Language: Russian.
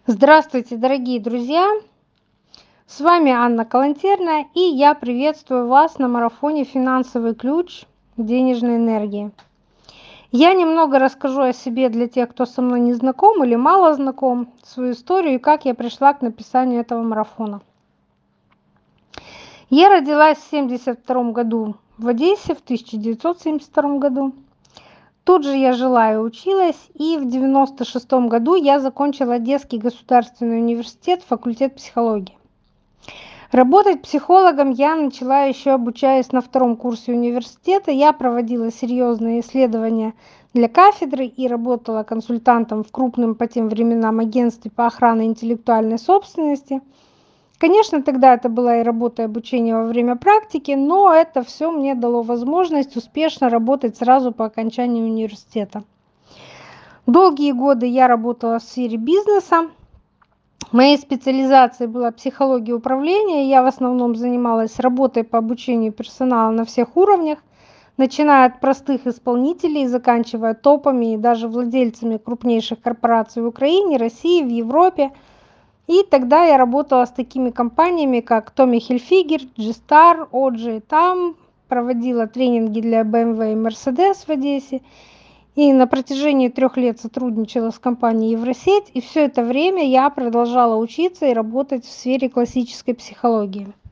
Здравствуйте, дорогие друзья! С вами Анна Калантерная, и я приветствую вас на марафоне «Финансовый ключ к денежной энергии». Я немного расскажу о себе для тех, кто со мной не знаком или мало знаком, свою историю и как я пришла к написанию этого марафона. Я родилась в 1972 году в Одессе, в 1972 году. Тут же я жила и училась, и в 1996 году я закончила Одесский государственный университет, факультет психологии. Работать психологом я начала еще обучаясь на втором курсе университета. Я проводила серьезные исследования для кафедры и работала консультантом в крупном по тем временам агентстве по охране интеллектуальной собственности. Конечно, тогда это была и работа, и обучение во время практики, но это все мне дало возможность успешно работать сразу по окончании университета. Долгие годы я работала в сфере бизнеса. Моей специализацией была психология управления. Я в основном занималась работой по обучению персонала на всех уровнях, начиная от простых исполнителей и заканчивая топами и даже владельцами крупнейших корпораций в Украине, России, в Европе. И тогда я работала с такими компаниями, как Tommy Hilfiger, G-Star, OG, там проводила тренинги для BMW и Mercedes в Одессе. И на протяжении 3 лет сотрудничала с компанией Евросеть, и все это время я продолжала учиться и работать в сфере классической психологии.